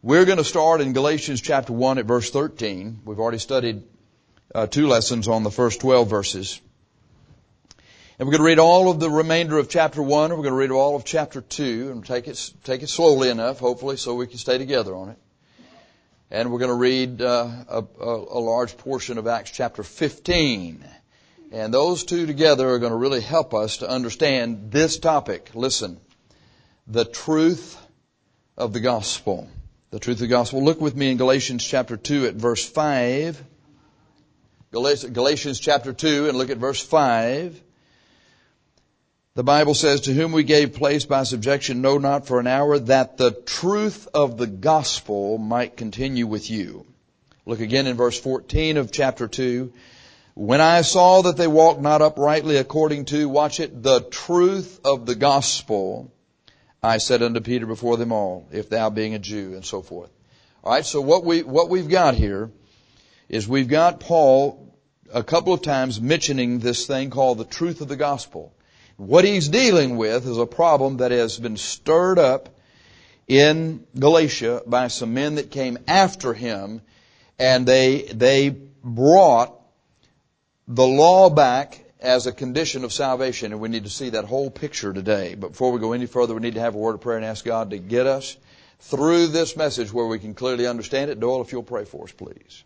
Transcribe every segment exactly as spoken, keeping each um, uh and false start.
We're going to start in Galatians chapter one at verse thirteen. We've already studied uh, two lessons on the first twelve verses. And we're going to read all of the remainder of chapter one. We're going to read all of chapter two and take it, take it slowly enough, hopefully, so we can stay together on it. And we're going to read uh, a, a, a large portion of Acts chapter fifteen. And those two together are going to really help us to understand this topic. Listen, the truth of the gospel. The truth of the gospel. Look with me in Galatians chapter two at verse five. Galatians chapter two and look at verse five. The Bible says, to whom we gave place by subjection, no, not for an hour, that the truth of the gospel might continue with you. Look again in verse fourteen of chapter two. When I saw that they walked not uprightly according to, watch it, the truth of the gospel, I said unto Peter before them all, if thou being a Jew, and so forth. All right, so what we what we've got here is we've got Paul a couple of times mentioning this thing called the truth of the gospel. What he's dealing with is a problem that has been stirred up in Galatia by some men that came after him, and they they brought the law back as a condition of salvation, and we need to see that whole picture today. But before we go any further, we need to have a word of prayer and ask God to get us through this message where we can clearly understand it. Doyle, if you'll pray for us, please.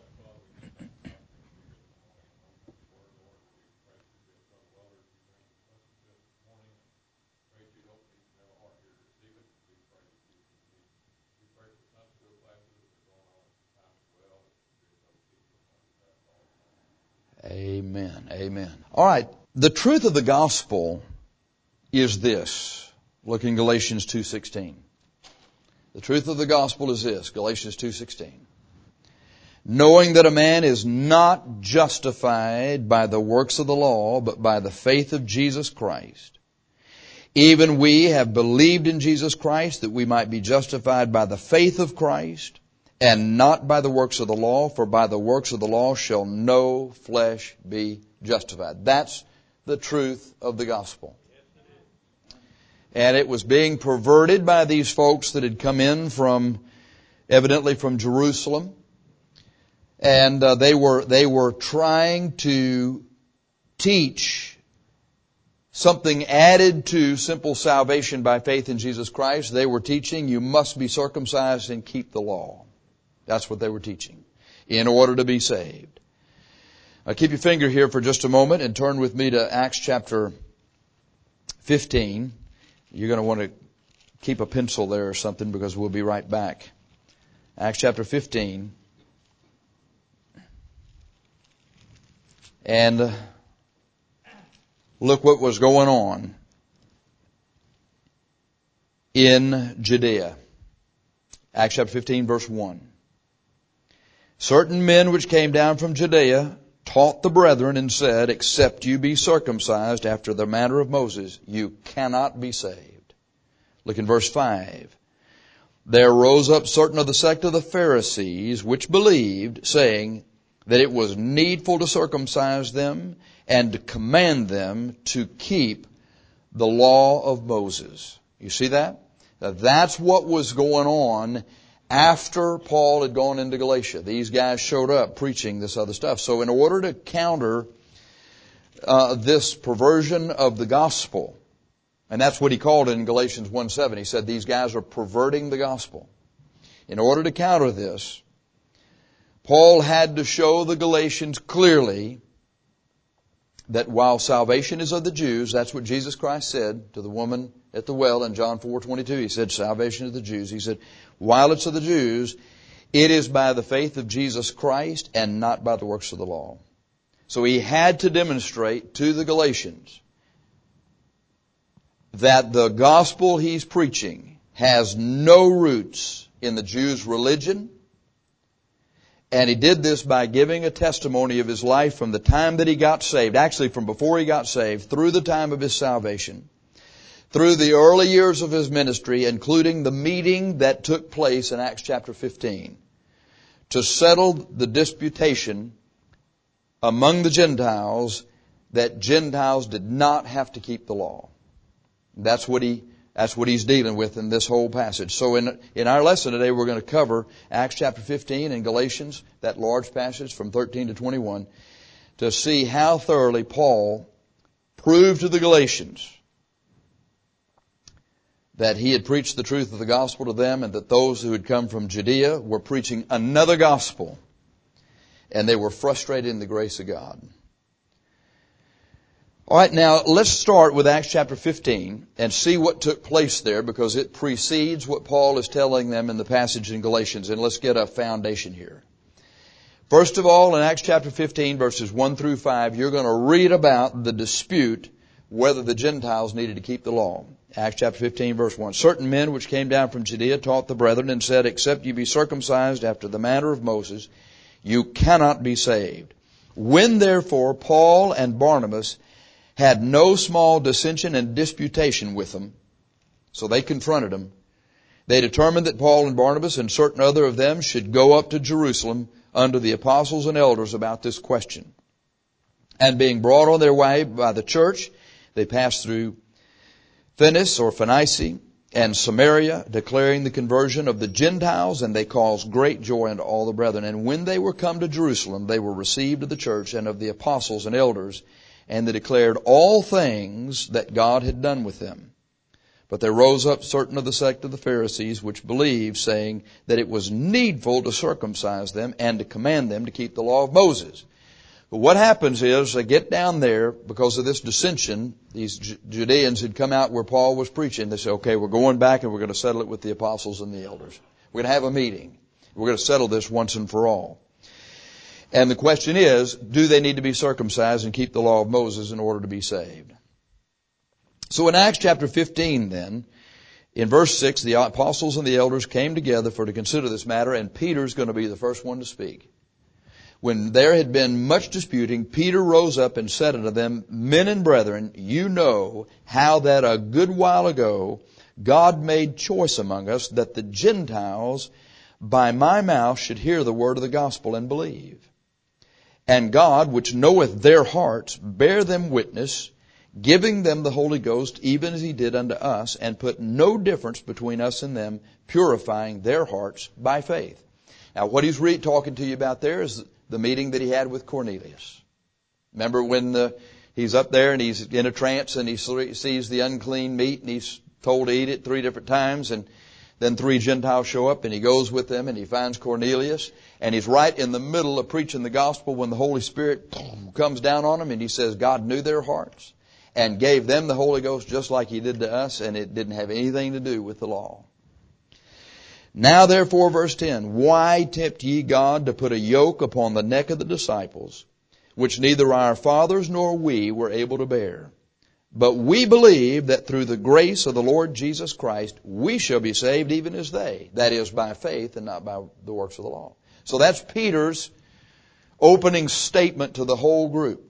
Amen. Amen. All right. The truth of the gospel is this. Look in Galatians two sixteen. The truth of the gospel is this. Galatians two sixteen. Knowing that a man is not justified by the works of the law, but by the faith of Jesus Christ. Even we have believed in Jesus Christ that we might be justified by the faith of Christ, and not by the works of the law, for by the works of the law shall no flesh be justified. That's the truth of the gospel. And it was being perverted by these folks that had come in from, evidently from Jerusalem. And uh, they were, they were trying to teach something added to simple salvation by faith in Jesus Christ. They were teaching you must be circumcised and keep the law. That's what they were teaching in order to be saved. Now keep your finger here for just a moment and turn with me to Acts chapter fifteen. You're going to want to keep a pencil there or something because we'll be right back. Acts chapter fifteen. And look what was going on in Judea. Acts chapter fifteen, verse one. Certain men which came down from Judea taught the brethren and said, except you be circumcised after the manner of Moses, you cannot be saved. Look in verse five. There rose up certain of the sect of the Pharisees which believed, saying that it was needful to circumcise them and to command them to keep the law of Moses. You see that? Now, that's what was going on after Paul had gone into Galatia. These guys showed up preaching this other stuff. So in order to counter uh, this perversion of the gospel, and that's what he called it in Galatians one seven, he said these guys are perverting the gospel. In order to counter this, Paul had to show the Galatians clearly that while salvation is of the Jews, that's what Jesus Christ said to the woman at the well in John four twenty-two. He said, salvation of the Jews. He said, while it's of the Jews, it is by the faith of Jesus Christ and not by the works of the law. So he had to demonstrate to the Galatians that the gospel he's preaching has no roots in the Jews' religion. And he did this by giving a testimony of his life from the time that he got saved, actually from before he got saved, through the time of his salvation, through the early years of his ministry, including the meeting that took place in Acts chapter fifteen, to settle the disputation among the Gentiles that Gentiles did not have to keep the law. That's what he That's what he's dealing with in this whole passage. So in, in our lesson today, we're going to cover Acts chapter fifteen and Galatians, that large passage from thirteen to twenty-one, to see how thoroughly Paul proved to the Galatians that he had preached the truth of the gospel to them, and that those who had come from Judea were preaching another gospel, and they were frustrated in the grace of God. All right, now let's start with Acts chapter fifteen and see what took place there, because it precedes what Paul is telling them in the passage in Galatians, and let's get a foundation here. First of all, in Acts chapter fifteen, verses one through five, you're going to read about the dispute whether the Gentiles needed to keep the law. Acts chapter fifteen, verse one. Certain men which came down from Judea taught the brethren and said, except you be circumcised after the manner of Moses, you cannot be saved. When therefore Paul and Barnabas had no small dissension and disputation with them, so they confronted them, they determined that Paul and Barnabas and certain other of them should go up to Jerusalem under the apostles and elders about this question. And being brought on their way by the church, they passed through Phoenice or Phoenice and Samaria, declaring the conversion of the Gentiles, and they caused great joy unto all the brethren. And when they were come to Jerusalem, they were received of the church and of the apostles and elders, and they declared all things that God had done with them. But there rose up certain of the sect of the Pharisees which believed, saying that it was needful to circumcise them and to command them to keep the law of Moses. But what happens is they get down there because of this dissension. These Judeans had come out where Paul was preaching. They say, okay, we're going back and we're going to settle it with the apostles and the elders. We're going to have a meeting. We're going to settle this once and for all. And the question is, do they need to be circumcised and keep the law of Moses in order to be saved? So in Acts chapter fifteen then, in verse six, the apostles and the elders came together for to consider this matter, and Peter's going to be the first one to speak. When there had been much disputing, Peter rose up and said unto them, men and brethren, you know how that a good while ago God made choice among us that the Gentiles by my mouth should hear the word of the gospel and believe. And God, which knoweth their hearts, bare them witness, giving them the Holy Ghost, even as he did unto us, and put no difference between us and them, purifying their hearts by faith. Now, what he's really talking to you about there is the meeting that he had with Cornelius. Remember when the, he's up there and he's in a trance and he sees the unclean meat and he's told to eat it three different times, and then three Gentiles show up and he goes with them and he finds Cornelius, and he's right in the middle of preaching the gospel when the Holy Spirit comes down on him, and he says God knew their hearts and gave them the Holy Ghost just like he did to us, and it didn't have anything to do with the law. Now therefore, verse ten, why tempt ye God to put a yoke upon the neck of the disciples, which neither our fathers nor we were able to bear? But we believe that through the grace of the Lord Jesus Christ, we shall be saved even as they. That is, by faith and not by the works of the law. So that's Peter's opening statement to the whole group.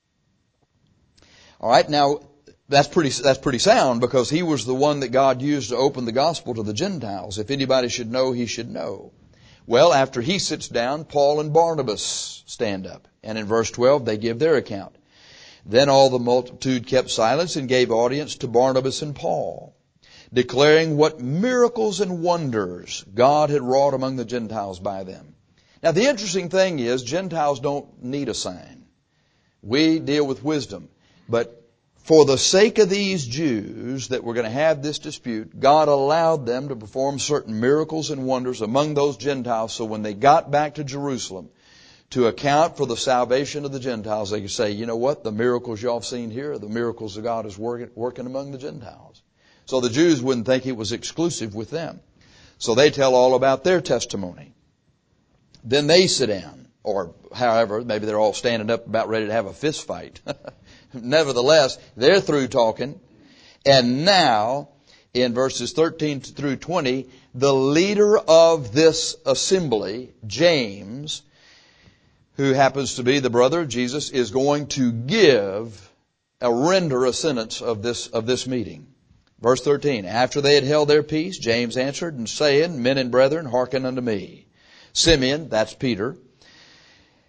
All right, now that's pretty that's pretty sound, because he was the one that God used to open the gospel to the Gentiles. If anybody should know, he should know. Well, after he sits down, Paul and Barnabas stand up. And in verse twelve, they give their account. Then all the multitude kept silence and gave audience to Barnabas and Paul, declaring what miracles and wonders God had wrought among the Gentiles by them. Now, the interesting thing is, Gentiles don't need a sign. We deal with wisdom. But for the sake of these Jews that were going to have this dispute, God allowed them to perform certain miracles and wonders among those Gentiles, so when they got back to Jerusalem to account for the salvation of the Gentiles, they could say, you know what, the miracles y'all have seen here are the miracles that God is working, working among the Gentiles. So the Jews wouldn't think it was exclusive with them. So they tell all about their testimony. Then they sit down, or however, maybe they're all standing up about ready to have a fist fight. Nevertheless, they're through talking. And now, in verses thirteen through twenty, the leader of this assembly, James, who happens to be the brother of Jesus, is going to give a render a sentence of this of this meeting. Verse thirteen, after they had held their peace, James answered and saying, men and brethren, hearken unto me. Simeon, that's Peter,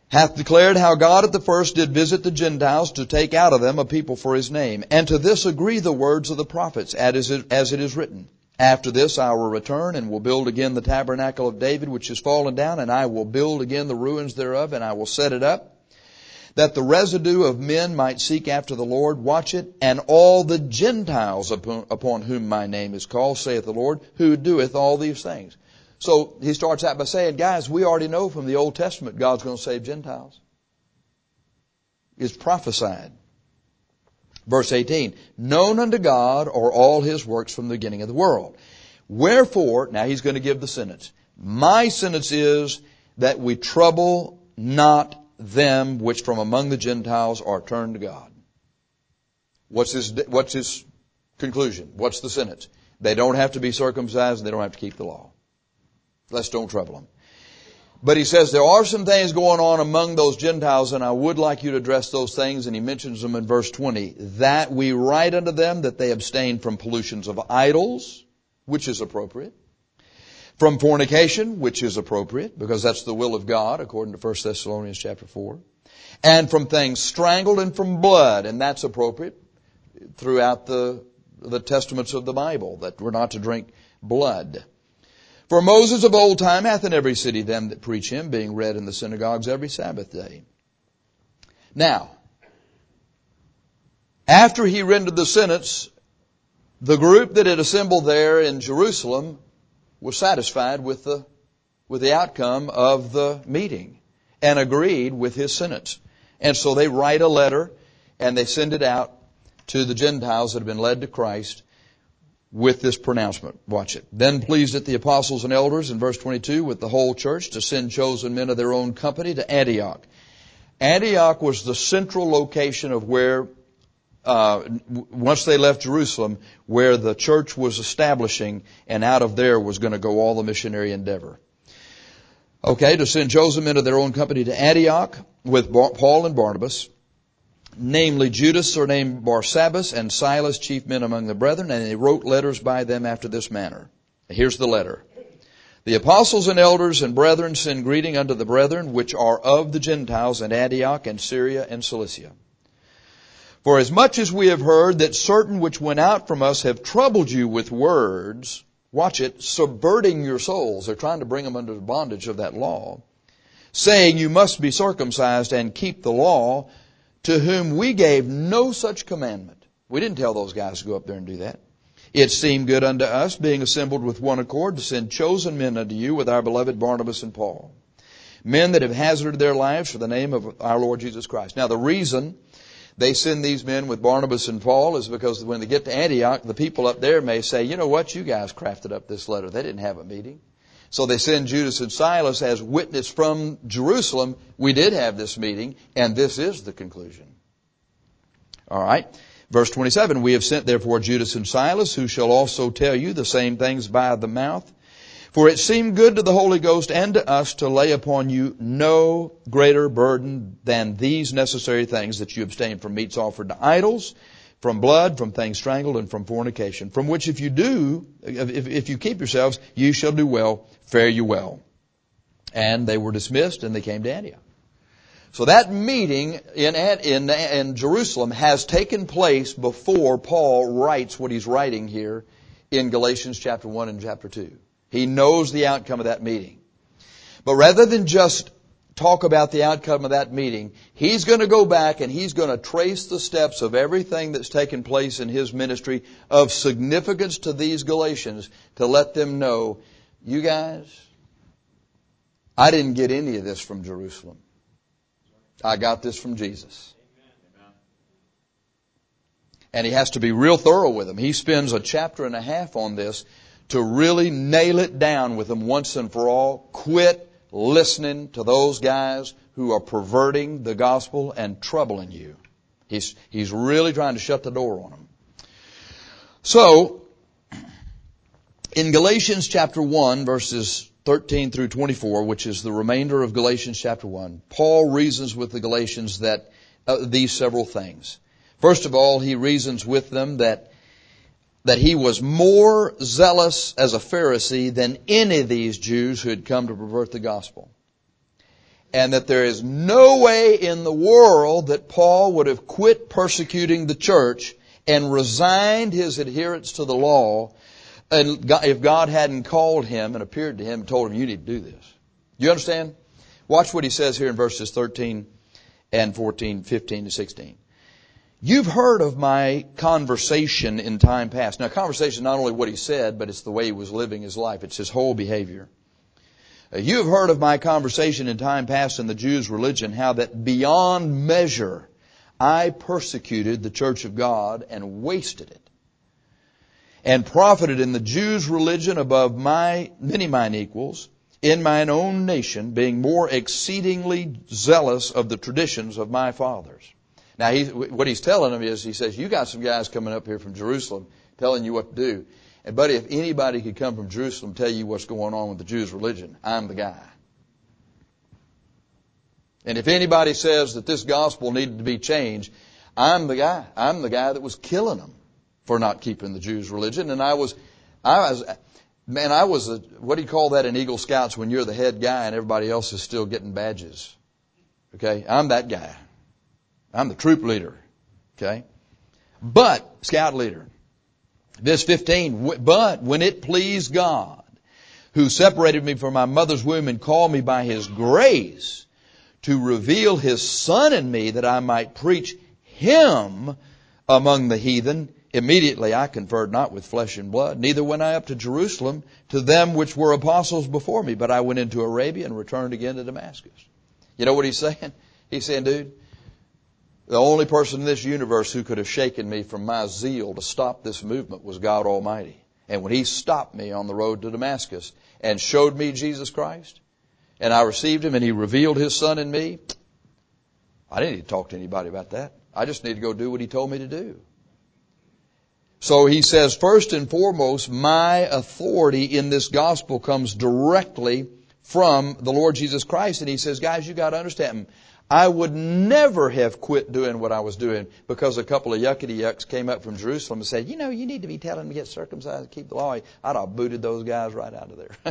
hath declared how God at the first did visit the Gentiles to take out of them a people for his name. And to this agree the words of the prophets, as it is written. After this I will return and will build again the tabernacle of David, which is fallen down, and I will build again the ruins thereof, and I will set it up, that the residue of men might seek after the Lord, watch it, and all the Gentiles upon, upon whom my name is called, saith the Lord, who doeth all these things. So he starts out by saying, guys, we already know from the Old Testament God's going to save Gentiles. It's prophesied. Verse eighteen, known unto God are all his works from the beginning of the world. Wherefore, now he's going to give the sentence. My sentence is that we trouble not them which from among the Gentiles are turned to God. What's his, what's his conclusion? What's the sentence? They don't have to be circumcised and they don't have to keep the law. Let's don't trouble them. But he says there are some things going on among those Gentiles, and I would like you to address those things, and he mentions them in verse twenty. That we write unto them that they abstain from pollutions of idols, which is appropriate. From fornication, which is appropriate, because that's the will of God, according to First Thessalonians chapter four. And from things strangled, and from blood, and that's appropriate throughout the, the testaments of the Bible, that we're not to drink blood. For Moses of old time hath in every city them that preach him, being read in the synagogues every Sabbath day. Now, after he rendered the sentence, the group that had assembled there in Jerusalem was satisfied with the, with the outcome of the meeting and agreed with his sentence. And so they write a letter and they send it out to the Gentiles that have been led to Christ with this pronouncement. Watch it. Then pleased it the apostles and elders, in verse twenty-two, with the whole church to send chosen men of their own company to Antioch. Antioch was the central location of where, uh, once they left Jerusalem, where the church was establishing, and out of there was going to go all the missionary endeavor. Okay, to send chosen men of their own company to Antioch with Paul and Barnabas, namely Judas, surnamed Barsabbas, and Silas, chief men among the brethren, and they wrote letters by them after this manner. Here's the letter. The apostles and elders and brethren send greeting unto the brethren which are of the Gentiles in Antioch and Syria and Cilicia. For as much as we have heard that certain which went out from us have troubled you with words, watch it, subverting your souls. They're trying to bring them under the bondage of that law, saying you must be circumcised and keep the law, to whom we gave no such commandment. We didn't tell those guys to go up there and do that. It seemed good unto us, being assembled with one accord, to send chosen men unto you with our beloved Barnabas and Paul, men that have hazarded their lives for the name of our Lord Jesus Christ. Now the reason they send these men with Barnabas and Paul is because when they get to Antioch, the people up there may say, you know what, you guys crafted up this letter. They didn't have a meeting. So they send Judas and Silas as witness from Jerusalem. We did have this meeting, and this is the conclusion. All right. Verse twenty-seven, we have sent therefore Judas and Silas, who shall also tell you the same things by the mouth. For it seemed good to the Holy Ghost and to us to lay upon you no greater burden than these necessary things, that you abstain from meats offered to idols, from blood, from things strangled, and from fornication, from which if you do, if, if you keep yourselves, you shall do well, fare you well. And they were dismissed, and they came to Antioch. So that meeting in, in, in Jerusalem has taken place before Paul writes what he's writing here in Galatians chapter one and chapter two. He knows the outcome of that meeting. But rather than just talk about the outcome of that meeting, he's going to go back and he's going to trace the steps of everything that's taken place in his ministry of significance to these Galatians, to let them know, you guys, I didn't get any of this from Jerusalem. I got this from Jesus. And he has to be real thorough with them. He spends a chapter and a half on this to really nail it down with them once and for all. Quit listening to those guys who are perverting the gospel and troubling you. He's, he's really trying to shut the door on them. So, in Galatians chapter one, verses thirteen through twenty-four, which is the remainder of Galatians chapter one, Paul reasons with the Galatians that uh, these several things. First of all, he reasons with them that that he was more zealous as a Pharisee than any of these Jews who had come to pervert the gospel. and that there is no way in the world that Paul would have quit persecuting the church and resigned his adherence to the law and if God hadn't called him and appeared to him and told him, you need to do this. You understand? Watch what he says here in verses thirteen and fourteen, fifteen to sixteen. You've heard of my conversation in time past. Now, conversation is not only what he said, but it's the way he was living his life. It's his whole behavior. You have heard of my conversation in time past in the Jews' religion, how that beyond measure I persecuted the church of God and wasted it, and profited in the Jews' religion above my many mine equals, in mine own nation, being more exceedingly zealous of the traditions of my fathers. Now, he, what he's telling them is, he says, you got some guys coming up here from Jerusalem telling you what to do. And buddy, if anybody could come from Jerusalem and tell you what's going on with the Jews' religion, I'm the guy. And if anybody says that this gospel needed to be changed, I'm the guy. I'm the guy that was killing them for not keeping the Jews' religion. And I was, I was, man, I was a, what do you call that in Eagle Scouts when you're the head guy and everybody else is still getting badges? Okay, I'm that guy. I'm the troop leader. Okay, but scout leader. Verse fifteen, but when it pleased God, who separated me from my mother's womb and called me by His grace to reveal His Son in me that I might preach Him among the heathen, immediately I conferred not with flesh and blood, neither went I up to Jerusalem to them which were apostles before me, but I went into Arabia and returned again to Damascus. You know what he's saying? He's saying, dude, the only person in this universe who could have shaken me from my zeal to stop this movement was God Almighty. And when He stopped me on the road to Damascus and showed me Jesus Christ, and I received Him and He revealed His Son in me, I didn't need to talk to anybody about that. I just need to go do what He told me to do. So he says, first and foremost, my authority in this gospel comes directly from the Lord Jesus Christ. And he says, guys, you got to understand, I would never have quit doing what I was doing because a couple of yuckety yucks came up from Jerusalem and said, you know, you need to be telling them to get circumcised and keep the law. I'd have booted those guys right out of there.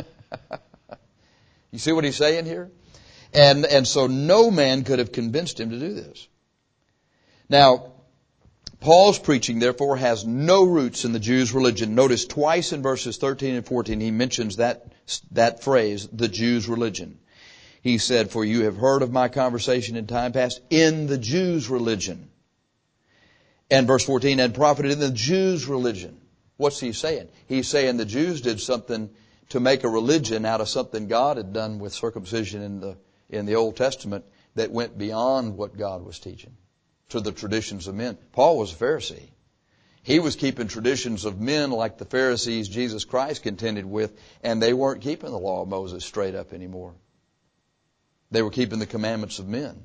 You see what he's saying here? And, and so no man could have convinced him to do this. Now, Paul's preaching, therefore, has no roots in the Jews' religion. Notice twice in verses thirteen and fourteen, he mentions that, that phrase, the Jews' religion. He said, for you have heard of my conversation in time past in the Jews' religion. And verse fourteen, and profited in the Jews' religion. What's he saying? He's saying the Jews did something to make a religion out of something God had done with circumcision in the, in the Old Testament that went beyond what God was teaching, to the traditions of men. Paul was a Pharisee. He was keeping traditions of men like the Pharisees Jesus Christ contended with, and they weren't keeping the law of Moses straight up anymore. They were keeping the commandments of men.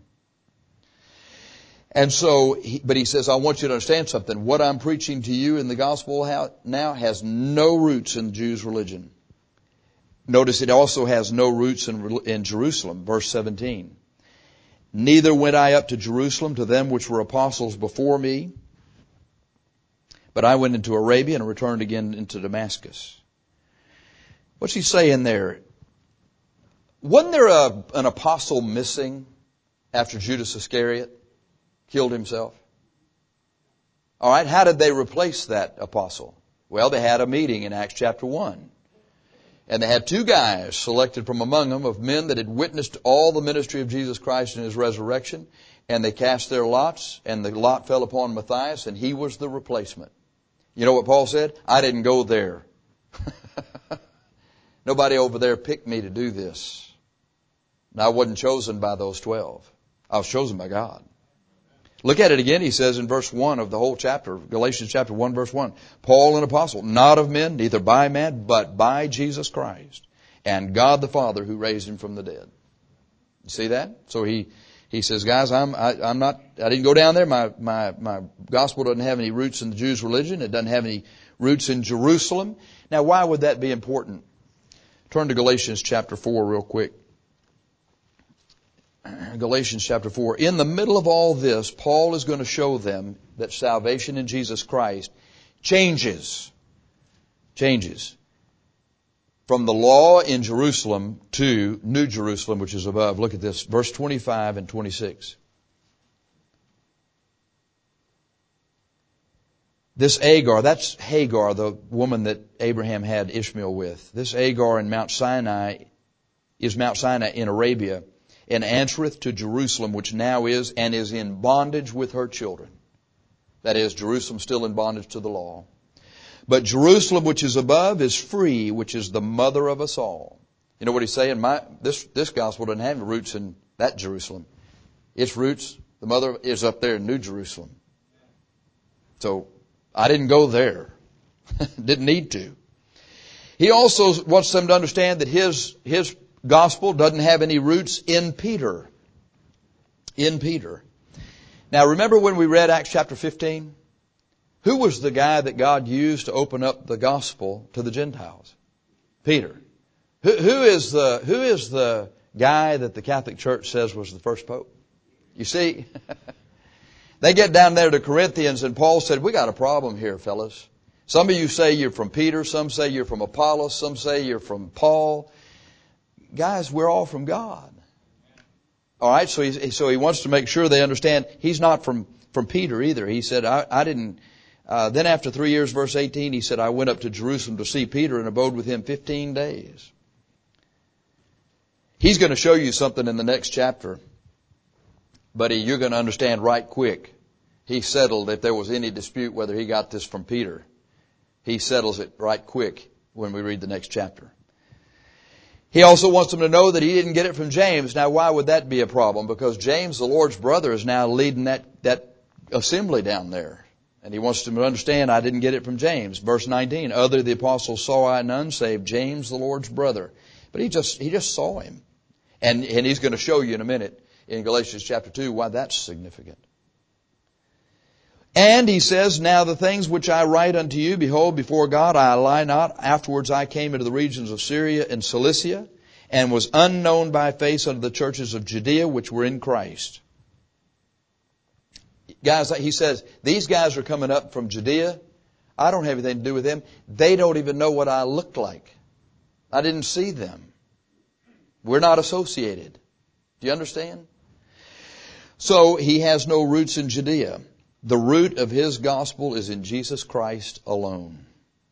And so, he, but he says, I want you to understand something. What I'm preaching to you in the gospel now has no roots in Jews' religion. Notice it also has no roots in, in Jerusalem. Verse seventeen. Neither went I up to Jerusalem to them which were apostles before me, but I went into Arabia and returned again into Damascus. What's he saying there? Wasn't there a, an apostle missing after Judas Iscariot killed himself? All right, how did they replace that apostle? Well, they had a meeting in Acts chapter one. And they had two guys selected from among them of men that had witnessed all the ministry of Jesus Christ and His resurrection. And they cast their lots, and the lot fell upon Matthias, and he was the replacement. You know what Paul said? I didn't go there. Nobody over there picked me to do this. And I wasn't chosen by those twelve. I was chosen by God. Look at it again. He says in verse one of the whole chapter, Galatians chapter one, verse one, Paul, an apostle, not of men, neither by man, but by Jesus Christ, and God the Father who raised Him from the dead. You see that? So he, he says, guys, I'm, I, I'm not, I didn't go down there. My, my, my gospel doesn't have any roots in the Jews' religion. It doesn't have any roots in Jerusalem. Now, why would that be important? Turn to Galatians chapter four real quick. Galatians chapter four. In the middle of all this, Paul is going to show them that salvation in Jesus Christ changes. Changes. from the law in Jerusalem to New Jerusalem, which is above. Look at this, verse twenty-five and twenty-six. This Agar, that's Hagar, the woman that Abraham had Ishmael with. This Agar in Mount Sinai is Mount Sinai in Arabia, and answereth to Jerusalem, which now is, and is in bondage with her children. That is, Jerusalem still in bondage to the law. But Jerusalem, which is above, is free, which is the mother of us all. You know what he's saying? My, this, this gospel doesn't have roots in that Jerusalem. Its roots, the mother is up there in New Jerusalem. So, I didn't go there. Didn't need to. He also wants them to understand that his, his gospel doesn't have any roots in Peter. In Peter. Now remember when we read Acts chapter fifteen? Who was the guy that God used to open up the gospel to the Gentiles? Peter. Who, who is the, who is the guy that the Catholic Church says was the first pope? You see? They get down there to Corinthians and Paul said, we got a problem here, fellas. Some of you say you're from Peter, some say you're from Apollos, some say you're from Paul. Guys, we're all from God. All right, so he, so he wants to make sure they understand he's not from, from Peter either. He said, I, I didn't, uh, then after three years, verse eighteen, he said, I went up to Jerusalem to see Peter and abode with him fifteen days. He's going to show you something in the next chapter. Buddy, you're going to understand right quick. He settled if there was any dispute whether he got this from Peter. He settles it right quick when we read the next chapter. He also wants them to know that he didn't get it from James. Now, why would that be a problem? Because James, the Lord's brother, is now leading that, that assembly down there. And he wants them to understand, I didn't get it from James. Verse nineteen, other the apostles saw I none save James, the Lord's brother. But he just, he just saw him. And, and he's going to show you in a minute in Galatians chapter two why that's significant. And he says, now the things which I write unto you, behold, before God I lie not. Afterwards I came into the regions of Syria and Cilicia, and was unknown by face unto the churches of Judea, which were in Christ. Guys, he says, these guys are coming up from Judea. I don't have anything to do with them. They don't even know what I looked like. I didn't see them. We're not associated. Do you understand? So he has no roots in Judea. The root of his gospel is in Jesus Christ alone.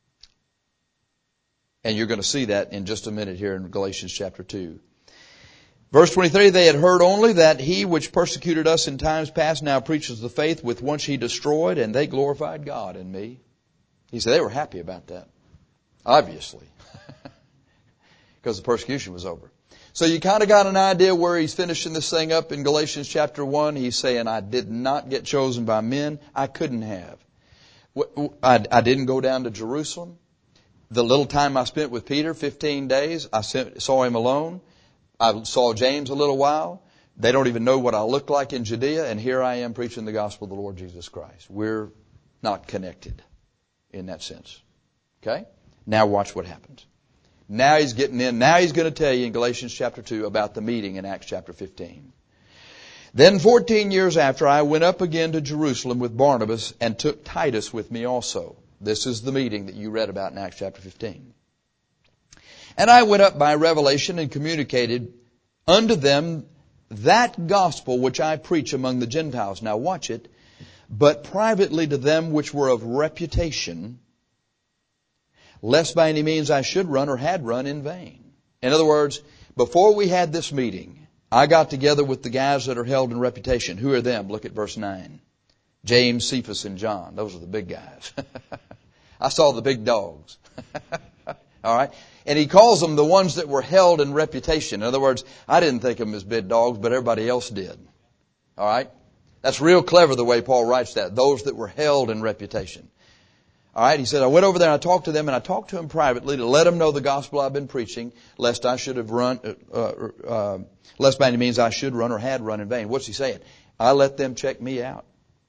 And you're going to see that in just a minute here in Galatians chapter two. Verse twenty-three, they had heard only that he which persecuted us in times past now preaches the faith with which he destroyed, and they glorified God in me. He said they were happy about that. Obviously. Because the persecution was over. So you kind of got an idea where he's finishing this thing up in Galatians chapter one. He's saying, I did not get chosen by men. I couldn't have. I, I didn't go down to Jerusalem. The little time I spent with Peter, fifteen days, I saw him alone. I saw James a little while. They don't even know what I look like in Judea. And here I am preaching the gospel of the Lord Jesus Christ. We're not connected in that sense. Okay? Now watch what happens. Now he's getting in. Now he's going to tell you in Galatians chapter two about the meeting in Acts chapter fifteen. Then fourteen years after, I went up again to Jerusalem with Barnabas and took Titus with me also. This is the meeting that you read about in Acts chapter fifteen. And I went up by revelation and communicated unto them that gospel which I preach among the Gentiles. Now watch it. But privately to them which were of reputation, lest by any means I should run or had run in vain. In other words, before we had this meeting, I got together with the guys that are held in reputation. Who are them? Look at verse nine. James, Cephas, and John. Those are the big guys. I saw the big dogs. All right. And he calls them the ones that were held in reputation. In other words, I didn't think of them as big dogs, but everybody else did. All right. That's real clever the way Paul writes that. Those that were held in reputation. All right, he said, I went over there and I talked to them, and I talked to them privately to let them know the gospel I've been preaching, lest I should have run, uh, uh, lest by any means I should run or had run in vain. What's he saying? I let them check me out.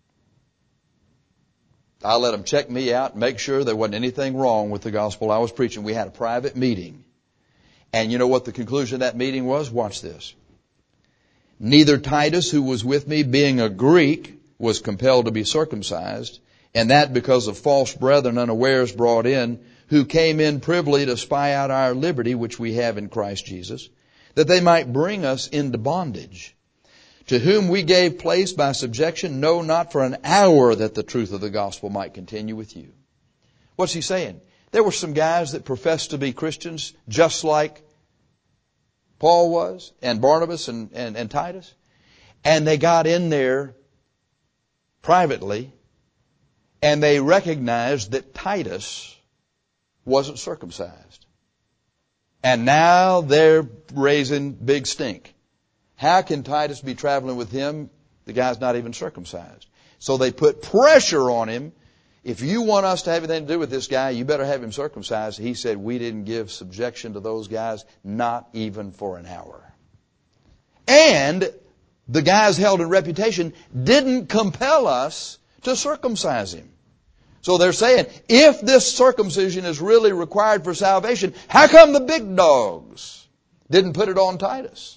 I let them check me out, make sure there wasn't anything wrong with the gospel I was preaching. We had a private meeting. And you know what the conclusion of that meeting was? Watch this. Neither Titus, who was with me, being a Greek, was compelled to be circumcised, and that because of false brethren unawares brought in, who came in privily to spy out our liberty, which we have in Christ Jesus, that they might bring us into bondage, to whom we gave place by subjection, no, not for an hour, that the truth of the gospel might continue with you. What's he saying? There were some guys that professed to be Christians, just like Paul was, and Barnabas and, and, and Titus, and they got in there privately, and they recognized that Titus wasn't circumcised. And now they're raising big stink. How can Titus be traveling with him? The guy's not even circumcised. So they put pressure on him. If you want us to have anything to do with this guy, you better have him circumcised. He said, we didn't give subjection to those guys, not even for an hour. And the guys held in reputation didn't compel us to circumcise him. So they're saying, if this circumcision is really required for salvation, how come the big dogs didn't put it on Titus?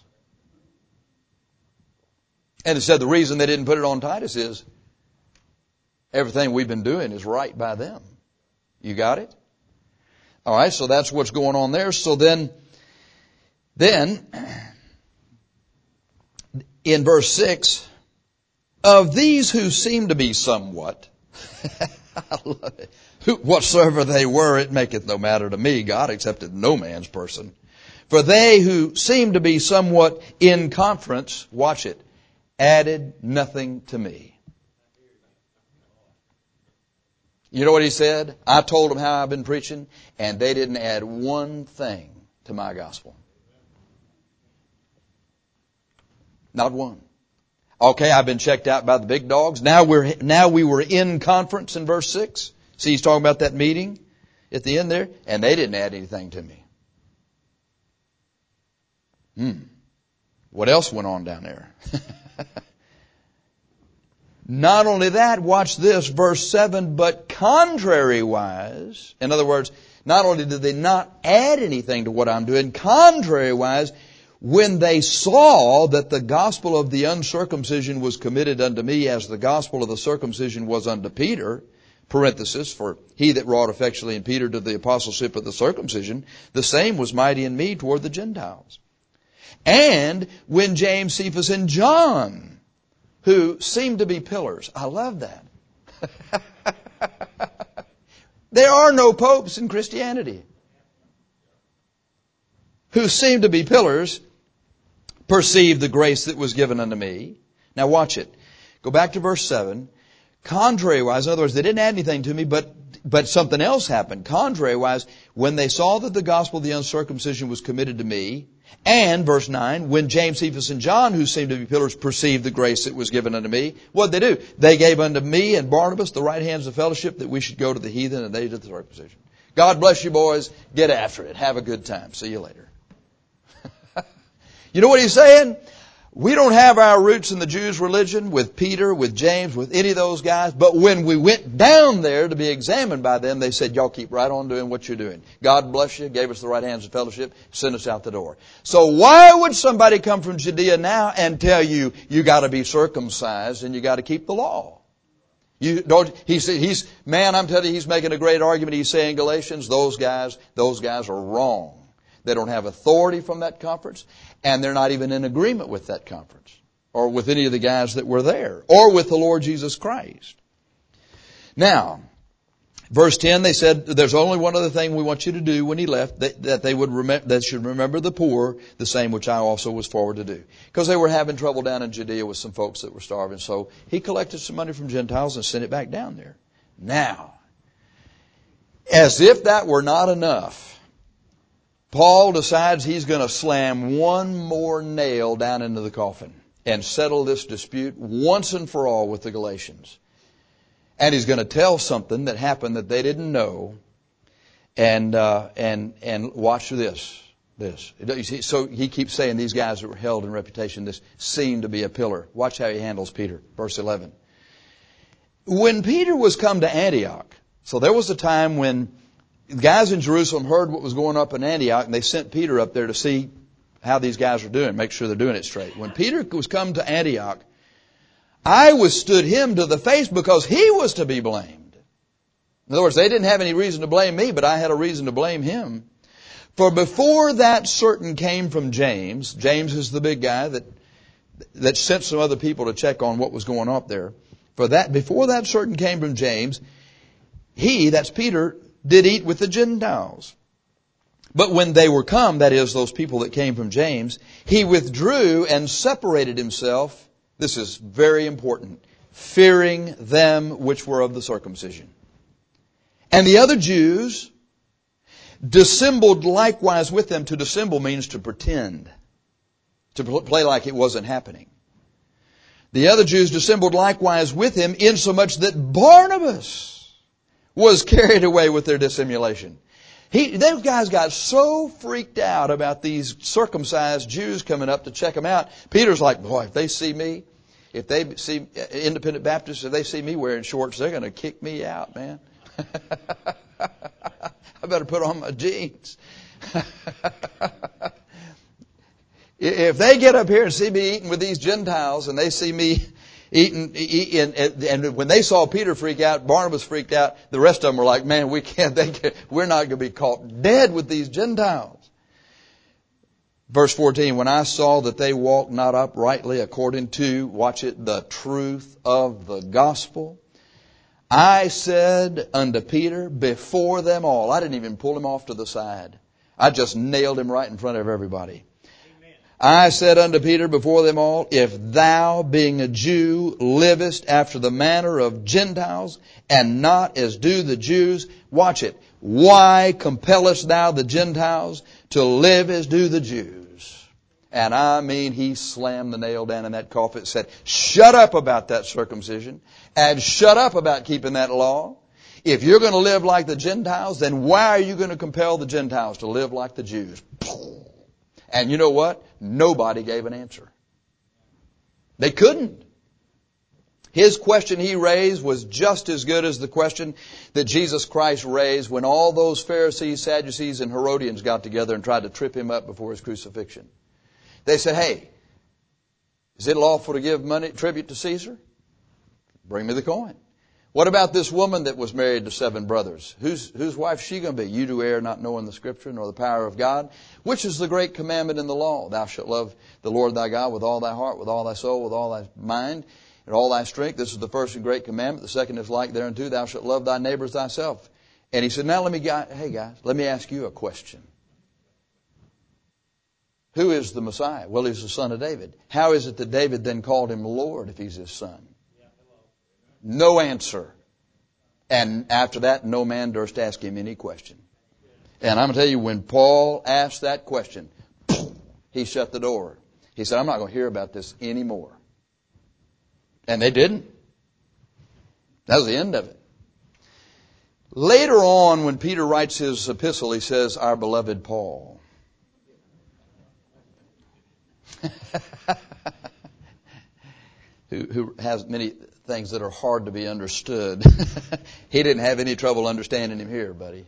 And it said the reason they didn't put it on Titus is everything we've been doing is right by them. You got it? All right, so that's what's going on there. So then, then, in verse six, of these who seem to be somewhat, I love it. Who, whatsoever they were, it maketh no matter to me. God accepted no man's person. For they who seem to be somewhat in conference, watch it, added nothing to me. You know what he said? I told them how I've been preaching, and they didn't add one thing to my gospel. Not one. Okay, I've been checked out by the big dogs. Now we're, now we were in conference in verse six. See, he's talking about that meeting at the end there, and they didn't add anything to me. Hmm. What else went on down there? Not only that, watch this, verse seven, but contrariwise, in other words, not only did they not add anything to what I'm doing, contrariwise, when they saw that the gospel of the uncircumcision was committed unto me as the gospel of the circumcision was unto Peter, parenthesis, for he that wrought effectually in Peter to the apostleship of the circumcision, the same was mighty in me toward the Gentiles. And when James, Cephas, and John, who seemed to be pillars, I love that. There are no popes in Christianity. Who seemed to be pillars, perceived the grace that was given unto me. Now watch it. Go back to verse seven. Contrariwise, in other words, they didn't add anything to me, but but something else happened. Contrariwise, when they saw that the gospel of the uncircumcision was committed to me, and, verse nine, when James, Cephas, and John, who seemed to be pillars, perceived the grace that was given unto me, what did they do? They gave unto me and Barnabas the right hands of fellowship that we should go to the heathen, and they did the circumcision. God bless you, boys. Get after it. Have a good time. See you later. You know what he's saying? We don't have our roots in the Jews' religion with Peter, with James, with any of those guys. But when we went down there to be examined by them, they said, y'all keep right on doing what you're doing. God bless you, gave us the right hands of fellowship, sent us out the door. So why would somebody come from Judea now and tell you, you got to be circumcised and you got to keep the law? You don't, he said, he's, man, I'm telling you, he's making a great argument. He's saying, Galatians, those guys, those guys are wrong. They don't have authority from that conference, and they're not even in agreement with that conference, or with any of the guys that were there, or with the Lord Jesus Christ. Now, verse ten, they said, there's only one other thing we want you to do when he left, that, that they would remember, that should remember the poor, the same which I also was forward to do. Because they were having trouble down in Judea with some folks that were starving. So he collected some money from Gentiles and sent it back down there. Now, as if that were not enough, Paul decides he's going to slam one more nail down into the coffin and settle this dispute once and for all with the Galatians. And he's going to tell something that happened that they didn't know. And uh, and and watch this. This. So he keeps saying these guys that were held in reputation, this seemed to be a pillar. Watch how he handles Peter. Verse eleven. When Peter was come to Antioch, so there was a time when the guys in Jerusalem heard what was going up in Antioch, and they sent Peter up there to see how these guys are doing, make sure they're doing it straight. When Peter was come to Antioch, I withstood him to the face because he was to be blamed. In other words, they didn't have any reason to blame me, but I had a reason to blame him. For before that certain came from James, James is the big guy that that sent some other people to check on what was going on up there. For that, before that certain came from James, he, that's Peter, did eat with the Gentiles. But when they were come, that is, those people that came from James, he withdrew and separated himself. This is very important. Fearing them which were of the circumcision. And the other Jews dissembled likewise with them. To dissemble means to pretend. To play like it wasn't happening. The other Jews dissembled likewise with him, insomuch that Barnabas was carried away with their dissimulation. He, those guys got so freaked out about these circumcised Jews coming up to check them out. Peter's like, boy, if they see me, if they see independent Baptists, if they see me wearing shorts, they're going to kick me out, man. I better put on my jeans. If they get up here and see me eating with these Gentiles, and they see me eating, eating and, and when they saw Peter freak out, Barnabas freaked out, the rest of them were like, man, we can't, they can't, we're not going to be caught dead with these Gentiles. Verse fourteen, when I saw that they walked not uprightly according to, watch it, the truth of the gospel, I said unto Peter before them all, I didn't even pull him off to the side. I just nailed him right in front of everybody. I said unto Peter before them all, if thou, being a Jew, livest after the manner of Gentiles, and not as do the Jews, watch it, why compellest thou the Gentiles to live as do the Jews? And I mean, he slammed the nail down in that coffin and said, shut up about that circumcision, and shut up about keeping that law. If you're going to live like the Gentiles, then why are you going to compel the Gentiles to live like the Jews? And you know what? Nobody gave an answer. They couldn't. His question he raised was just as good as the question that Jesus Christ raised when all those Pharisees, Sadducees, and Herodians got together and tried to trip him up before his crucifixion. They said, hey, is it lawful to give money, tribute to Caesar? Bring me the coin. What about this woman that was married to seven brothers? Whose, whose wife is she going to be? You do err not knowing the Scripture nor the power of God. Which is the great commandment in the law? Thou shalt love the Lord thy God with all thy heart, with all thy soul, with all thy mind, and all thy strength. This is the first and great commandment. The second is like thereunto. Thou shalt love thy neighbor as thyself. And he said, now let me, hey guys, let me ask you a question. Who is the Messiah? Well, he's the son of David. How is it that David then called him Lord if he's his son? No answer. And after that, no man durst ask him any question. And I'm going to tell you, when Paul asked that question, he shut the door. He said, I'm not going to hear about this anymore. And they didn't. That was the end of it. Later on, when Peter writes his epistle, he says, our beloved Paul. who, who has many things that are hard to be understood. He didn't have any trouble understanding him here, buddy.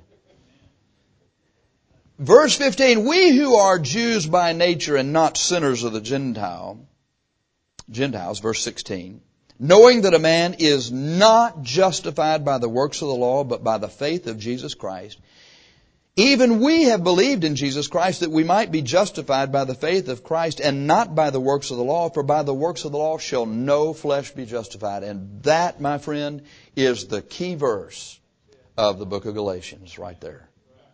Verse fifteen, we who are Jews by nature and not sinners of the Gentile, Gentiles, verse sixteen, knowing that a man is not justified by the works of the law, but by the faith of Jesus Christ, even we have believed in Jesus Christ that we might be justified by the faith of Christ and not by the works of the law, for by the works of the law shall no flesh be justified. And that, my friend, is the key verse of the book of Galatians right there.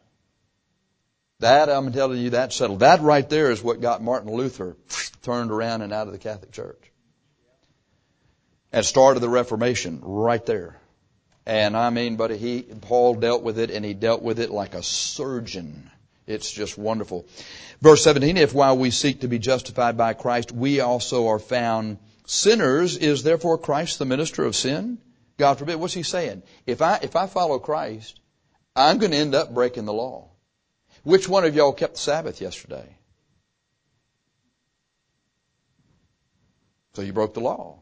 That, I'm telling you, that's settled. That right there is what got Martin Luther turned around and out of the Catholic Church. And started the Reformation right there. And I mean, but he, Paul dealt with it, and he dealt with it like a surgeon. It's just wonderful. Verse seventeen, if while we seek to be justified by Christ, we also are found sinners, is therefore Christ the minister of sin? God forbid. What's he saying? If I, if I follow Christ, I'm going to end up breaking the law. Which one of y'all kept the Sabbath yesterday? So you broke the law.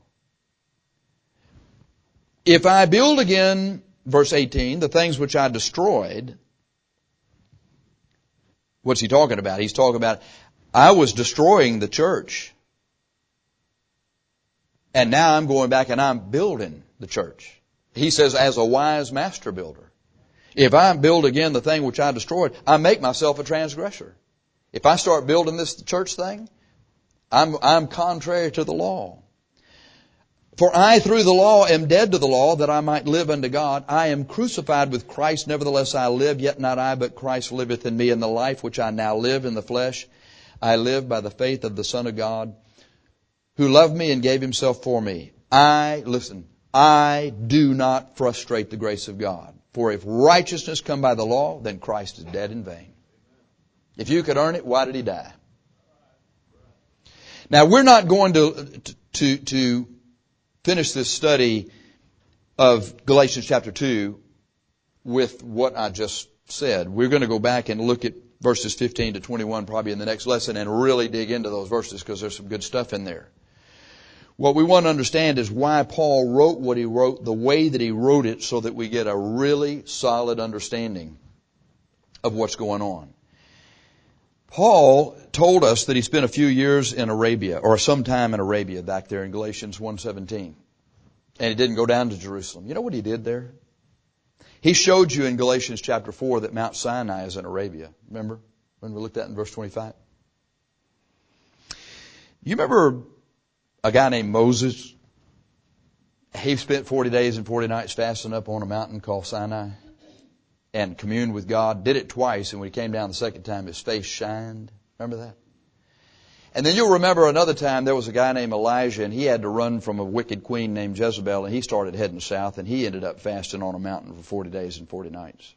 If I build again, verse eighteen, the things which I destroyed, what's he talking about? He's talking about, I was destroying the church. And now I'm going back and I'm building the church. He says, as a wise master builder. If I build again the thing which I destroyed, I make myself a transgressor. If I start building this church thing, I'm, I'm contrary to the law. For I through the law am dead to the law, that I might live unto God. I am crucified with Christ, nevertheless I live, yet not I, but Christ liveth in me. In the life which I now live in the flesh, I live by the faith of the Son of God, who loved me and gave himself for me. I, listen, I do not frustrate the grace of God. For if righteousness come by the law, then Christ is dead in vain. If you could earn it, why did he die? Now, we're not going to, to, to finish this study of Galatians chapter two with what I just said. We're going to go back and look at verses fifteen to twenty-one probably in the next lesson and really dig into those verses because there's some good stuff in there. What we want to understand is why Paul wrote what he wrote, the way that he wrote it, so that we get a really solid understanding of what's going on. Paul told us that he spent a few years in Arabia, or some time in Arabia back there in Galatians one seventeen. And he didn't go down to Jerusalem. You know what he did there? He showed you in Galatians chapter four that Mount Sinai is in Arabia. Remember when we looked at it in verse twenty-five? You remember a guy named Moses? He spent forty days and forty nights fasting up on a mountain called Sinai and communed with God. Did it twice, and when he came down the second time, his face shined. Remember that? And then you'll remember another time there was a guy named Elijah, and he had to run from a wicked queen named Jezebel, and he started heading south, and he ended up fasting on a mountain for forty days and forty nights.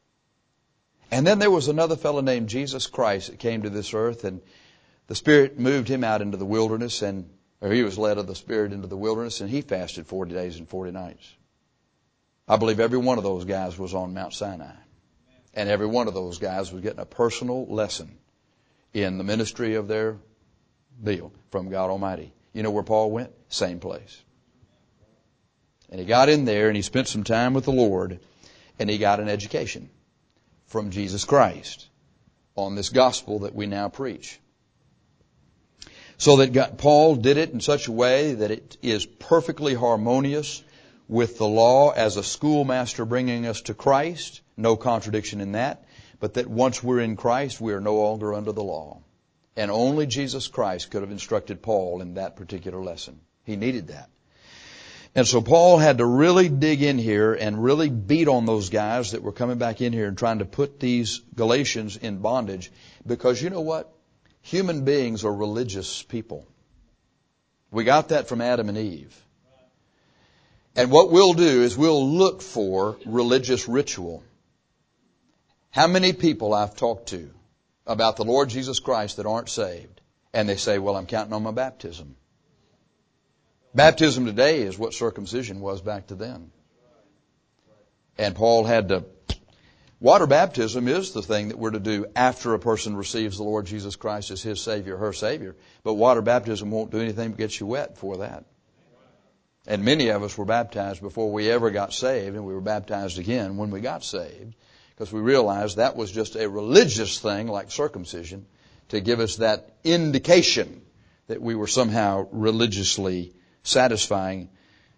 And then there was another fellow named Jesus Christ that came to this earth, and the Spirit moved him out into the wilderness, and or he was led of the Spirit into the wilderness, and he fasted forty days and forty nights. I believe every one of those guys was on Mount Sinai. And every one of those guys was getting a personal lesson in the ministry of their deal from God Almighty. You know where Paul went? Same place. And he got in there and he spent some time with the Lord, and he got an education from Jesus Christ on this gospel that we now preach. So that God, Paul did it in such a way that it is perfectly harmonious with the law as a schoolmaster bringing us to Christ. No contradiction in that. But that once we're in Christ, we are no longer under the law. And only Jesus Christ could have instructed Paul in that particular lesson. He needed that. And so Paul had to really dig in here and really beat on those guys that were coming back in here and trying to put these Galatians in bondage. Because you know what? Human beings are religious people. We got that from Adam and Eve. And what we'll do is we'll look for religious ritual. How many people I've talked to about the Lord Jesus Christ that aren't saved, and they say, well, I'm counting on my baptism. Baptism today is what circumcision was back to then. And Paul had to... Water baptism is the thing that we're to do after a person receives the Lord Jesus Christ as his Savior, her Savior. But water baptism won't do anything but get you wet before that. And many of us were baptized before we ever got saved, and we were baptized again when we got saved, because we realized that was just a religious thing like circumcision to give us that indication that we were somehow religiously satisfying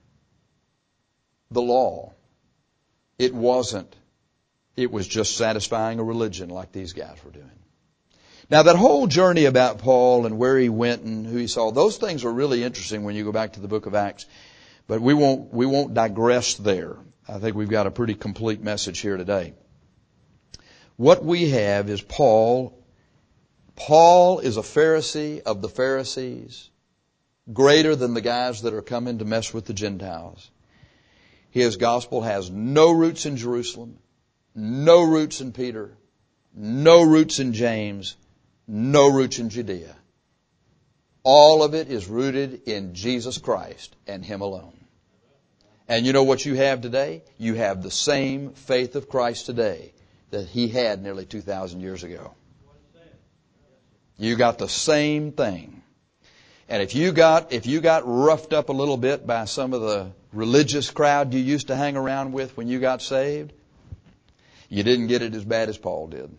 the law. It wasn't. It was just satisfying a religion like these guys were doing. Now, that whole journey about Paul and where he went and who he saw, those things are really interesting when you go back to the book of Acts. But we won't, we won't digress there. I think we've got a pretty complete message here today. What we have is Paul. Paul is a Pharisee of the Pharisees, greater than the guys that are coming to mess with the Gentiles. His gospel has no roots in Jerusalem, no roots in Peter, no roots in James, no roots in Judea. All of it is rooted in Jesus Christ and Him alone. And you know what you have today? You have the same faith of Christ today that He had nearly two thousand years ago. You got the same thing. And if you got, if you got roughed up a little bit by some of the religious crowd you used to hang around with when you got saved, you didn't get it as bad as Paul did.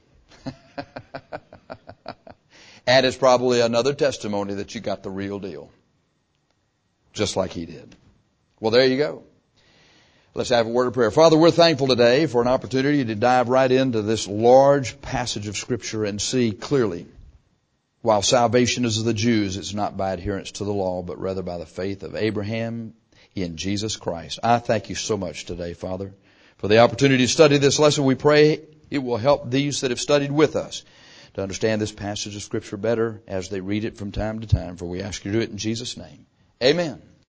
And it's probably another testimony that you got the real deal. Just like he did. Well, there you go. Let's have a word of prayer. Father, we're thankful today for an opportunity to dive right into this large passage of Scripture and see clearly, while salvation is of the Jews, it's not by adherence to the law, but rather by the faith of Abraham in Jesus Christ. I thank you so much today, Father, for the opportunity to study this lesson. We pray it will help these that have studied with us to understand this passage of Scripture better as they read it from time to time. For we ask you to do it in Jesus' name. Amen.